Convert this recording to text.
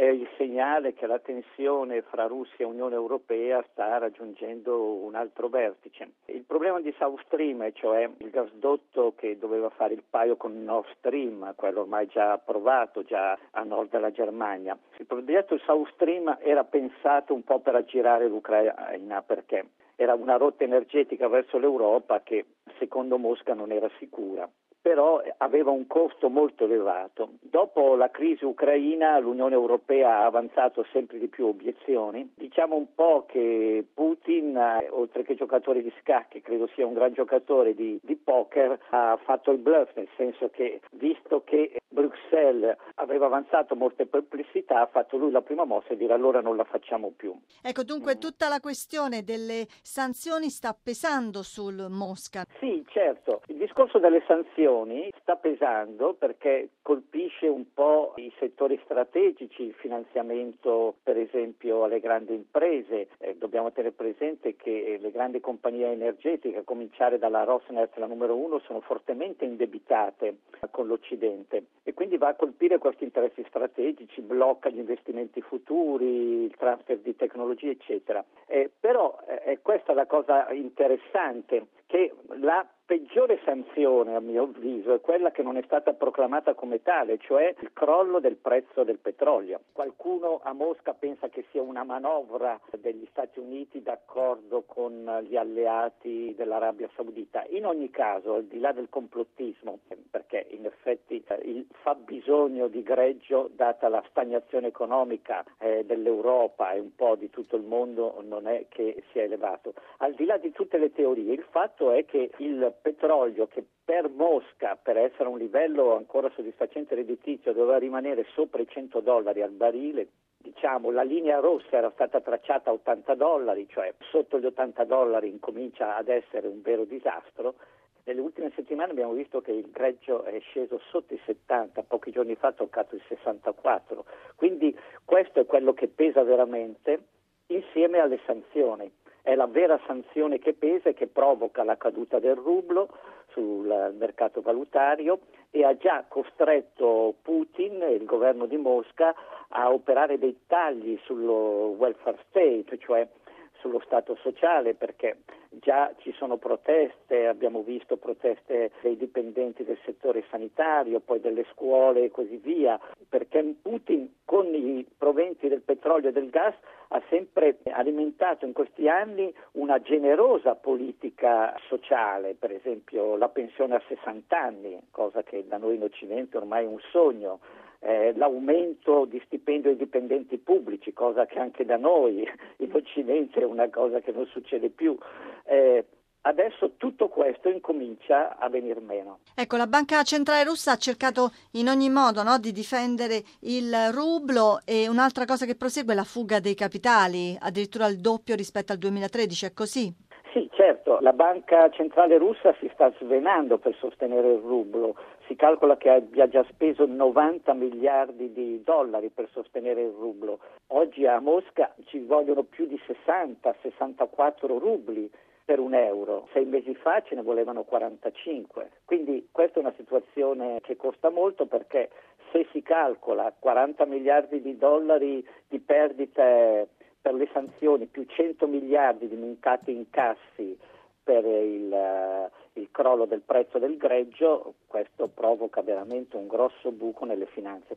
è il segnale che la tensione fra Russia e Unione Europea sta raggiungendo un altro vertice. Il problema di South Stream, cioè il gasdotto che doveva fare il paio con Nord Stream, quello ormai già approvato, già a nord della Germania. Il progetto South Stream era pensato un po' per aggirare l'Ucraina, perché era una rotta energetica verso l'Europa che secondo Mosca non era sicura, però aveva un costo molto elevato. Dopo la crisi ucraina l'Unione Europea ha avanzato sempre di più obiezioni. Diciamo un po' che Putin, oltre che giocatore di scacchi, credo sia un gran giocatore di poker, ha fatto il bluff, nel senso che, visto che Bruxelles aveva avanzato molte perplessità, ha fatto lui la prima mossa e dire allora non la facciamo più. Ecco, dunque tutta la questione delle sanzioni sta pesando sul Mosca. Sì, certo. Il discorso delle sanzioni sta pesando perché colpisce un po' i settori strategici, il finanziamento per esempio alle grandi imprese. Dobbiamo tenere presente che le grandi compagnie energetiche, a cominciare dalla Rosneft, la numero 1, sono fortemente indebitate con l'Occidente e quindi va a colpire questi interessi strategici, blocca gli investimenti futuri, il transfer di tecnologie, eccetera. Però è questa la cosa interessante, che la peggiore sanzione, a mio avviso, è quella che non è stata proclamata come tale, cioè il crollo del prezzo del petrolio. Qualcuno a Mosca pensa che sia una manovra degli Stati Uniti d'accordo con gli alleati dell'Arabia Saudita. In ogni caso, al di là del complottismo, perché in effetti il fabbisogno di greggio, data la stagnazione economica dell'Europa e un po' di tutto il mondo, non è che sia elevato. Al di là di tutte le teorie, il fatto è che il petrolio, che per Mosca, per essere a un livello ancora soddisfacente redditizio, doveva rimanere sopra i $100 al barile, diciamo la linea rossa era stata tracciata a $80, cioè sotto gli $80 incomincia ad essere un vero disastro. Nelle ultime settimane abbiamo visto che il greggio è sceso sotto i 70, pochi giorni fa ha toccato i 64, quindi questo è quello che pesa veramente insieme alle sanzioni. È la vera sanzione che pesa e che provoca la caduta del rublo sul mercato valutario e ha già costretto Putin e il governo di Mosca a operare dei tagli sullo welfare state, cioè sullo Stato sociale, perché già ci sono proteste, abbiamo visto proteste dei dipendenti del settore sanitario, poi delle scuole e così via, perché Putin con i proventi del petrolio e del gas ha sempre alimentato in questi anni una generosa politica sociale, per esempio la pensione a 60 anni, cosa che da noi in Occidente ormai è un sogno, l'aumento di stipendio ai dipendenti pubblici, cosa che anche da noi in Occidente è una cosa che non succede più. Adesso tutto questo incomincia a venir meno. Ecco, la Banca Centrale Russa ha cercato in ogni modo, no, di difendere il rublo, e un'altra cosa che prosegue è la fuga dei capitali, addirittura il doppio rispetto al 2013, è così? Sì, certo, la Banca Centrale Russa si sta svenando per sostenere il rublo. Si calcola che abbia già speso 90 miliardi di dollari per sostenere il rublo. Oggi a Mosca ci vogliono più di 60-64 rubli per un euro. 6 mesi fa ce ne volevano 45. Quindi questa è una situazione che costa molto, perché se si calcola 40 miliardi di dollari di perdite per le sanzioni, più 100 miliardi di mancati incassi per il crollo del prezzo del greggio, questo provoca veramente un grosso buco nelle finanze.